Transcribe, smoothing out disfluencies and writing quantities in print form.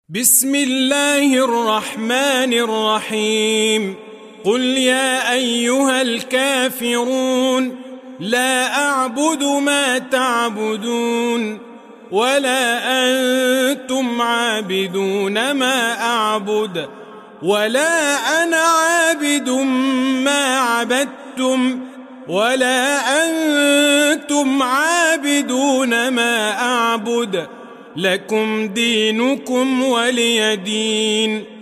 بسم الله الرحمن الرحيم. قل يا أيها الكافرون لا أعبد ما تعبدون ولا أنتم عابدون ما أعبد ولا أنا عابد ما عبدتم ولا أنتم عابدون ما أعبد لكم دينكم ولي دين.